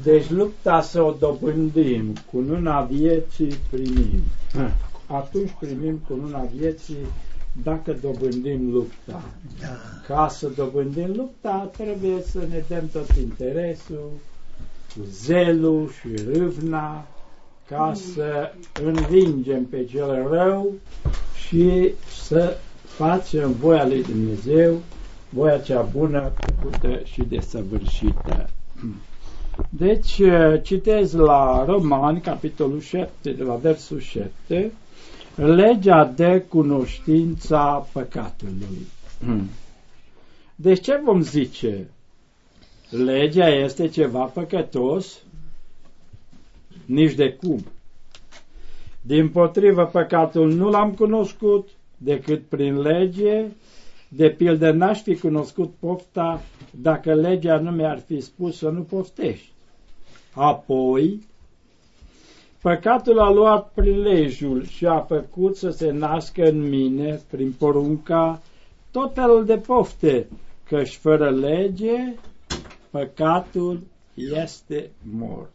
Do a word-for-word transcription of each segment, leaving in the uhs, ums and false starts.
Deci lupta să o dobândim, cununa vieții primim. Atunci primim cununa vieții dacă dobândim lupta. Ca să dobândim lupta, trebuie să ne dăm tot interesul, zelul și râvna, ca să învingem pe cel rău și să facem voia lui Dumnezeu, voia cea bună, plăcută și desăvârșită. Deci, citez la Romani, capitolul șapte, de la versul șapte, legea de cunoștința păcatului. Deci ce vom zice? Legea este ceva păcătos? Nici de cum. Dimpotrivă, păcatul nu l-am cunoscut decât prin lege. De pildă, n-aș fi cunoscut pofta dacă legea nu mi-ar fi spus să nu poftești. Apoi, păcatul a luat prilejul și a făcut să se nască în mine, prin porunca, tot felul de pofte, căci fără lege, păcatul este mort.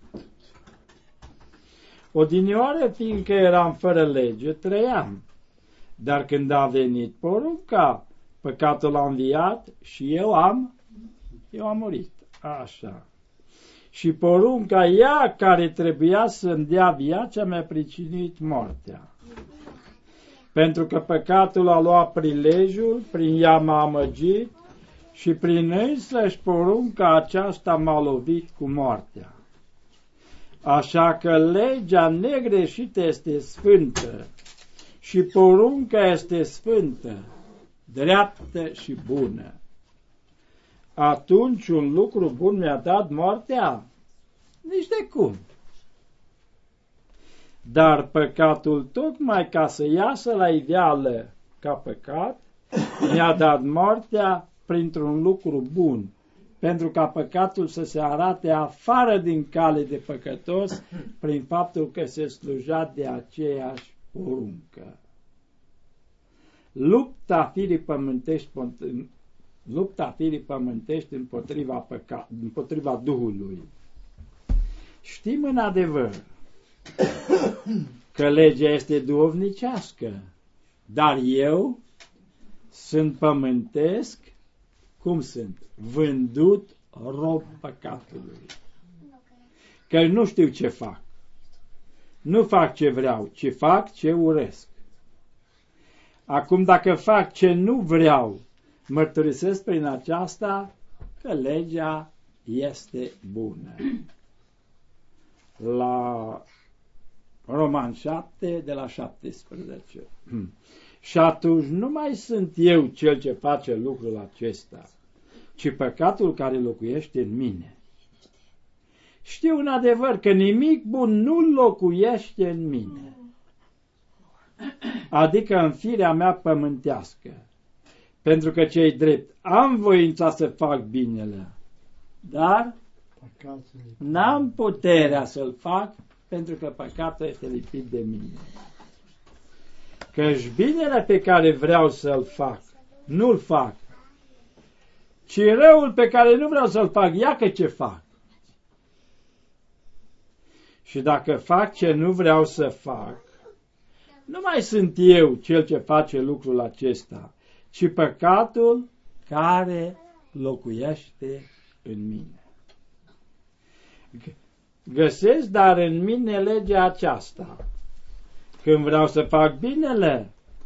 Odinioară, fiindcă eram fără lege, trăiam, dar când a venit porunca, păcatul a înviat și eu am, eu am murit. Așa. Și porunca ea care trebuia să-mi dea viața mi-a pricinit moartea. Pentru că păcatul a luat prilejul, prin ea m-a amăgit și prin însăși porunca aceasta m-a lovit cu moartea. Așa că legea negreșită este sfântă și porunca este sfântă, dreaptă și bună. Atunci un lucru bun mi-a dat moartea? Nici de cum. Dar păcatul, tocmai ca să iasă la iveală ca păcat, mi-a dat moartea printr-un lucru bun, pentru ca păcatul să se arate afară din cale de păcătos, prin faptul că se sluja de aceeași poruncă. Lupta firii pământești, lupta firii pământești împotriva, păcat, împotriva Duhului. Știm în adevăr că legea este duhovnicească, dar eu sunt pământesc, cum sunt? Vândut rob păcatului. Că nu știu ce fac. Nu fac ce vreau, ci fac ce urăsc. Acum, dacă fac ce nu vreau, mărturisesc prin aceasta că legea este bună. La Roman șapte, de la șaptesprezece. Și atunci nu mai sunt eu cel ce face lucrul acesta, ci păcatul care locuiește în mine. Știu în adevăr că nimic bun nu locuiește în mine, adică în firea mea pământească, pentru că cei drept am voința să fac binele, dar n-am puterea să-l fac, pentru că păcatul este lipit de mine. Căci binele pe care vreau să-l fac, nu-l fac, ci răul pe care nu vreau să-l fac, iacă ce fac. Și dacă fac ce nu vreau să fac, nu mai sunt eu cel ce face lucrul acesta, ci păcatul care locuiește în mine. Găsesc dar în mine legea aceasta. Când vreau să fac binele,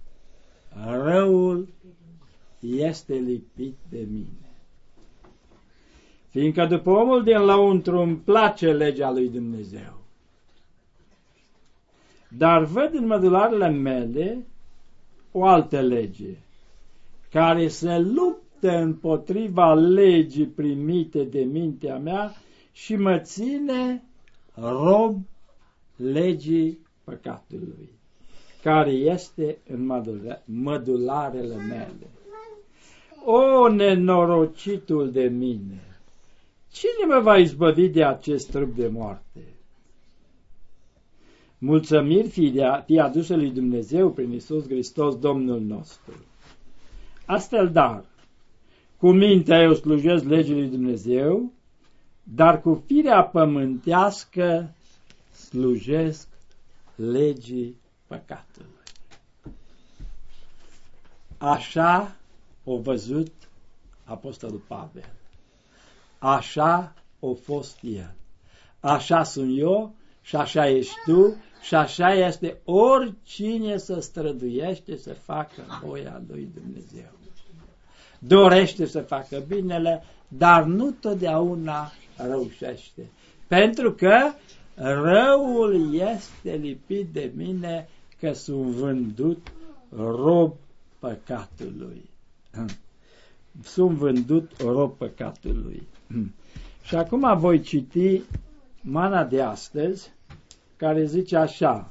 răul este lipit de mine. Fiindcă după omul din lăuntru îmi place legea lui Dumnezeu. Dar văd în mădularele mele o altă lege, care se luptă împotriva legii primite de mintea mea și mă ține rob legii păcatului, care este în mădularele mele. O, nenorocitul de mine! Cine mă va izbăvi de acest trup de moarte? Mulțumiri fie adusă lui Dumnezeu prin Iisus Hristos, Domnul nostru. Astfel, dar, cu mintea eu slujesc legii lui Dumnezeu, dar cu firea pământească slujesc legii păcatului. Așa o văzut Apostolul Pavel. Așa o fost el. Așa sunt eu și așa ești tu și așa este oricine să străduiește să facă voia lui Dumnezeu. Dorește să facă binele, dar nu totdeauna reușește. Pentru că răul este lipit de mine, că sunt vândut rob păcatului. Sunt vândut rob păcatului. Și acum voi citi mana de astăzi, care zice așa: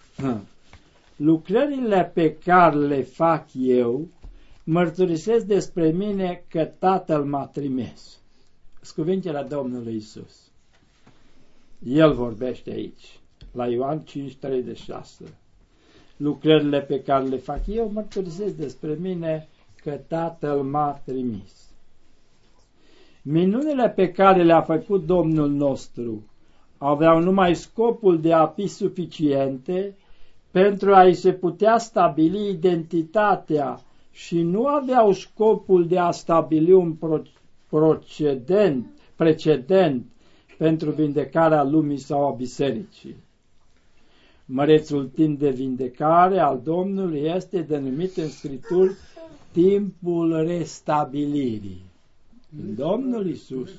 lucrările pe care le fac eu mărturisesc despre mine că Tatăl m-a trimis. Cuvintele Domnului Iisus. El vorbește aici, la Ioan cinci treizeci și șase. Lucrările pe care le fac eu mărturisesc despre mine că Tatăl m-a trimis. Minunile pe care le-a făcut Domnul nostru aveau numai scopul de a fi suficiente pentru a-i se putea stabili identitatea și nu aveau scopul de a stabili un procedent, precedent pentru vindecarea lumii sau a bisericii. Mărețul timp de vindecare al Domnului este denumit în Scripturi timpul restabilirii. Domnul Iisus.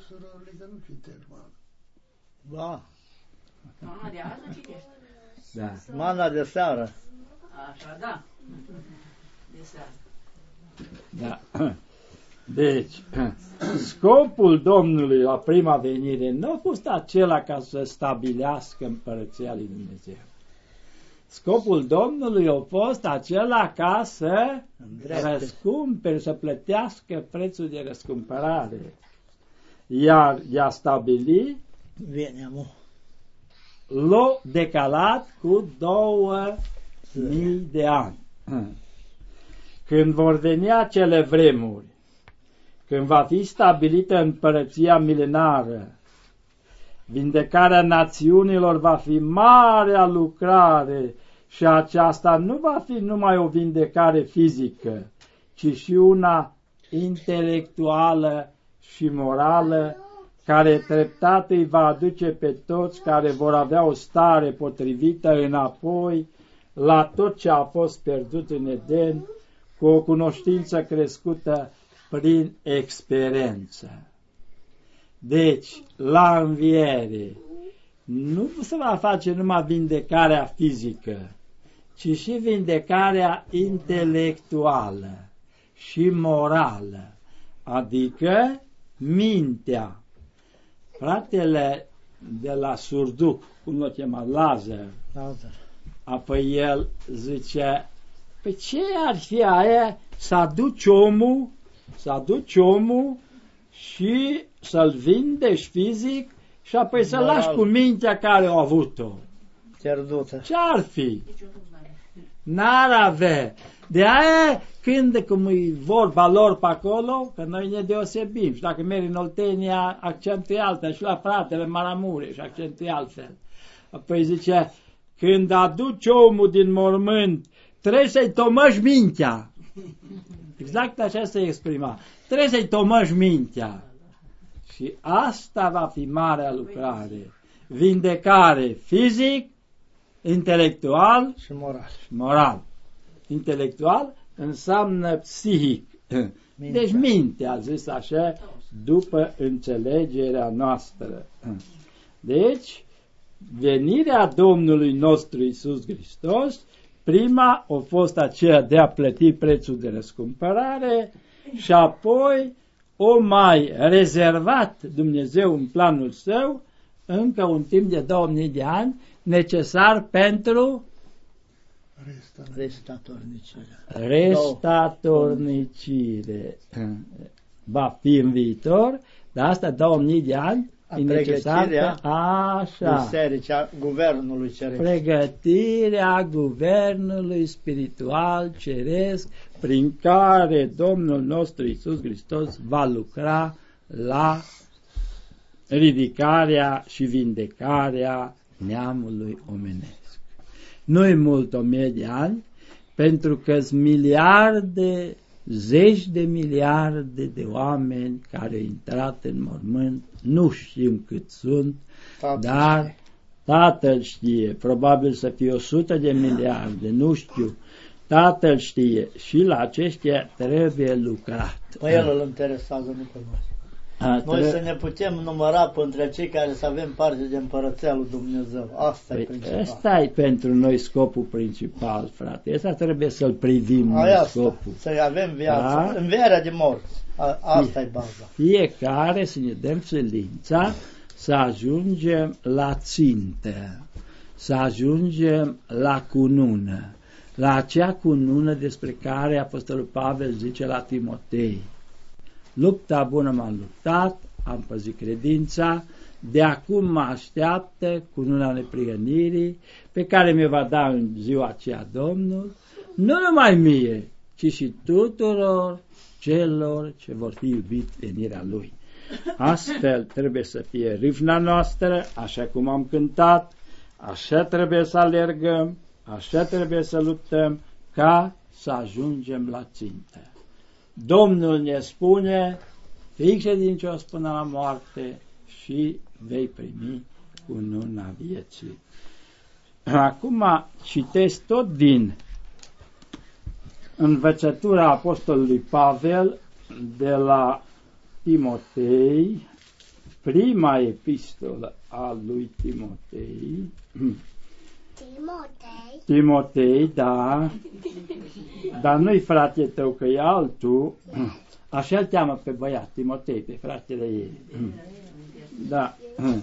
Da. Mana de azi nu citești? Da. Mana de seară. Așa, da. De seară. Da. Deci, scopul Domnului la prima venire nu a fost acela ca să stabilească împărăția lui Dumnezeu. Scopul Domnului a fost acela ca să răscumpere, să plătească prețul de răscumpărare. Iar i-a stabilit, l-a decalat cu două mii de ani. Când vor veni acele vremuri, când va fi stabilită împărăția milenară, vindecarea națiunilor va fi marea lucrare și aceasta nu va fi numai o vindecare fizică, ci și una intelectuală și morală, care treptat îi va aduce pe toți care vor avea o stare potrivită înapoi la tot ce a fost pierdut în Eden, cu o cunoștință crescută prin experiență. Deci, la înviere, nu se va face numai vindecarea fizică, ci și vindecarea intelectuală și morală, adică mintea. Fratele de la Surduc, cum l-o chema, Lazar, Lazar. apoi el zice, pe ce ar fi aia să aduci omul, să aduci omul și să-l vindești fizic și apoi să-l lași cu mintea care a avut-o? Pierdută. Ce ar fi? N-ar avea. De aia, când, cum e vorba lor pe acolo, că noi ne deosebim. Și dacă mergi în Oltenia, accentul e altfel. Și la fratele Maramure, și accentul e altfel. Apoi zice, când aduci omul din mormânt, trebuie să-i tomăși mintea. Exact așa se exprima. Trebuie să-i tomăși mintea. Și asta va fi marea lucrare. Vindecare fizic, intelectual și moral. moral. Intelectual înseamnă psihic. Mintea. Deci mintea, a zis așa, după înțelegerea noastră. Deci, venirea Domnului nostru Iisus Hristos, prima a fost aceea de a plăti prețul de răscumpărare și apoi o mai rezervat Dumnezeu în planul său încă un timp de două mii de ani necesar pentru restatornicire. Restatornicire. Va fi în viitor, dar asta două mii de ani A e necesară. Așa. Bisericea Guvernului Ceresc. Pregătirea Guvernului Spiritual Ceresc prin care Domnul nostru Iisus Hristos va lucra la ridicarea și vindecarea neamului omenesc. Nu-i mult o mie de ani, pentru că sunt miliarde, zeci de miliarde de oameni care au intrat în mormânt, nu știm cât sunt, Tatăl dar știe. Tatăl știe, probabil să fie o sută de miliarde, nu știu, Tatăl știe și la aceștia trebuie lucrat. Pe el îl interesează, nu pe noi. A, Noi tre- să ne putem număra printre cei care să avem parte de împărăția lui Dumnezeu. Asta e Păi, principal. ăsta e pentru noi scopul principal, frate. Ăsta trebuie să-l privim Aia noi asta, scopul. să avem viață, Da? învierea de morți. A, asta e baza. Fiecare să ne dăm silința să ajungem la țintă, să ajungem la cunună, la acea cunună despre care Apostolul Pavel zice la Timotei: lupta bună m-am luptat, am păzit credința, de acum mă așteaptă cununa neprihănirii, pe care mi va da în ziua aceea Domnul, nu numai mie, ci și tuturor celor ce vor fi iubit venirea Lui. Astfel trebuie să fie râvna noastră, așa cum am cântat, așa trebuie să alergăm, așa trebuie să luptăm, ca să ajungem la țintă. Domnul ne spune: fii credincios până la moarte și vei primi cununa vieții. Acum citesc tot din învățătura Apostolului Pavel de la Timotei, prima epistolă a lui Timotei. Timotei. Timotei, da, dar nu-i frate tău, că e altul. Așa îl cheamă pe băiat, Timotei, pe fratele ei. Da.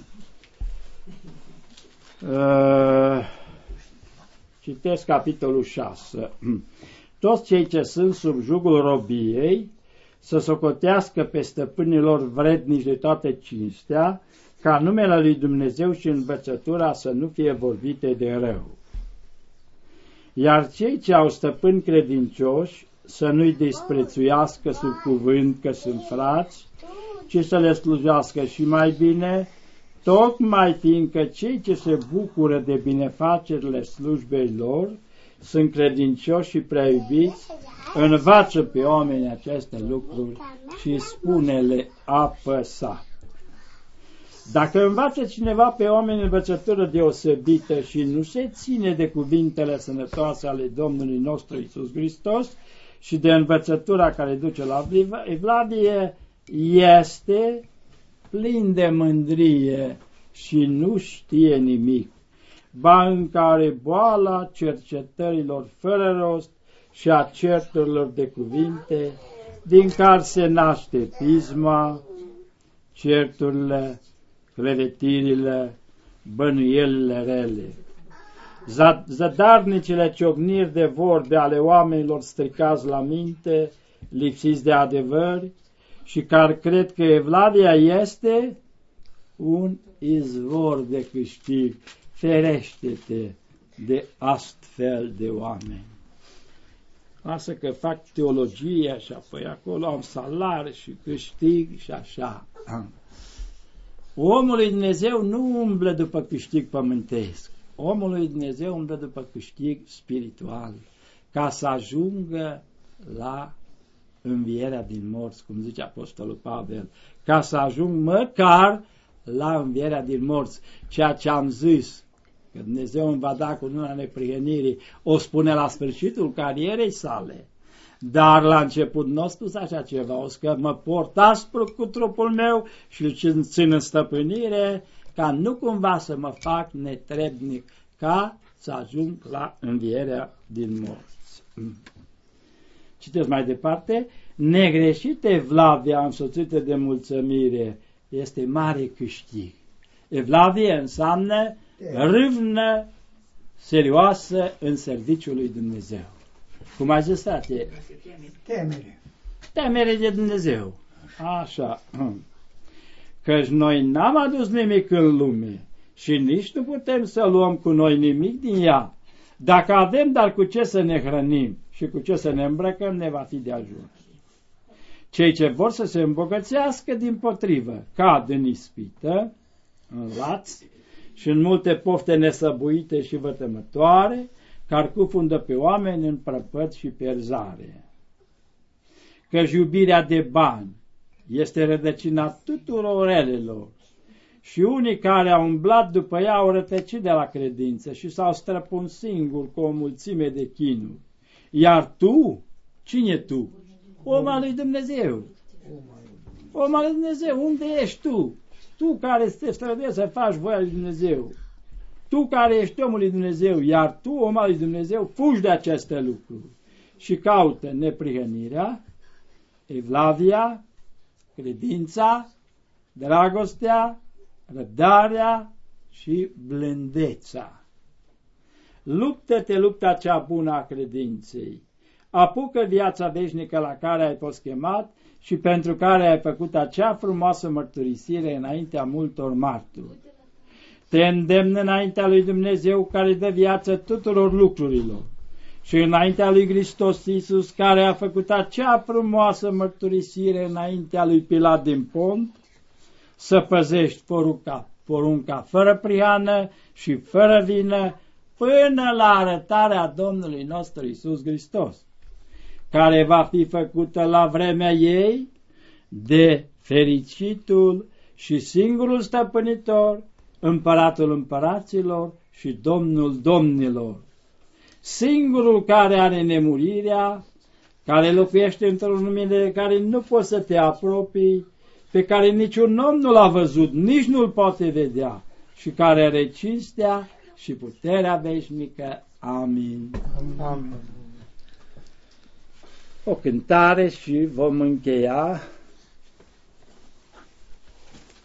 Uh, citesc capitolul șase. Toți cei ce sunt sub jugul robiei să socotească pe stăpânilor vrednici de toată cinstea, ca numele lui Dumnezeu și învățătura să nu fie vorbite de rău. Iar cei ce au stăpâni credincioși să nu-i desprețuiască sub cuvânt că sunt frați, ci să le slujească și mai bine, tocmai fiindcă cei ce se bucură de binefacerile slujbei lor sunt credincioși și prea iubiți, învață pe oamenii aceste lucruri și spune-le apăsat. Dacă învață cineva pe oameni învățătură deosebită și nu se ține de cuvintele sănătoase ale Domnului nostru Iisus Hristos și de învățătura care duce la evlavie, este plin de mândrie și nu știe nimic, ba în care boala cercetărilor fără rost și a certurilor de cuvinte, din care se naște pisma, certurile, clevetirile, bănuielile rele. Zădarnicile ciocniri de vorbe ale oamenilor stricați la minte, lipsiți de adevăr și care cred că evlavia este un izvor de câștig. Ferește-te de astfel de oameni. Lasă că fac teologie și apoi acolo am salari și câștig și așa. Omul lui Dumnezeu nu umblă după câștig pământesc. Omul lui Dumnezeu umblă după câștig spiritual, ca să ajungă la învierea din morți, cum zice Apostolul Pavel, ca să ajung măcar la învierea din morți. Ceea ce am zis, că Dumnezeu îmi va da cununa neprihănirii, o spune la sfârșitul carierei sale, dar la început nu a spus așa ceva, o că mă port aspru cu trupul meu și îl țin în stăpânire, ca nu cumva să mă fac netrebnic, ca să ajung la învierea din morți. Citesc mai departe: negreșite evlavia însoțită de mulțumire este mare câștig. Evlavie înseamnă râvnă serioasă în serviciul lui Dumnezeu. Cum ai zis, frate? Temere. Temere de Dumnezeu. Așa. Căci noi n-am adus nimic în lume și nici nu putem să luăm cu noi nimic din ea. Dacă avem dar cu ce să ne hrănim și cu ce să ne îmbrăcăm, ne va fi de ajuns. Cei ce vor să se îmbogățească, dimpotrivă, cad în ispită, în laț și în multe pofte nesăbuite și vătămătoare, care cufundă pe oameni în prăpăd și pierzare. Căci iubirea de bani este rădăcina tuturor relelor și unii care au umblat după ea au rătăcit de la credință și s-au străpuns singuri cu o mulțime de chinuri. Iar tu, cine tu? Om al lui Dumnezeu. Om al lui Dumnezeu, unde ești tu? Tu care te străduiești să faci voia lui Dumnezeu. Tu care ești omul lui Dumnezeu, iar tu, om al lui Dumnezeu, fugi de aceste lucruri și caută neprihănirea, evlavia, credința, dragostea, răbdarea și blândeța. Luptă-te lupta cea bună a credinței. Apucă viața veșnică la care ai fost chemat și pentru care ai făcut acea frumoasă mărturisire înaintea multor martori. Te îndemn înaintea lui Dumnezeu care dă viață tuturor lucrurilor și înaintea lui Hristos Iisus care a făcut acea frumoasă mărturisire înaintea lui Pilat din Pont, să păzești porunca, porunca fără prihană și fără vină până la arătarea Domnului nostru Iisus Hristos, care va fi făcută la vremea ei de fericitul și singurul stăpânitor, împăratul împăraților și Domnul domnilor, singurul care are nemurirea, care locuiește într-o lumină de care nu poți să te apropii, pe care niciun om nu l-a văzut, nici nu-l poate vedea și care are cinstea și puterea veșnică. Amin. Amin. O cântare și vom încheia.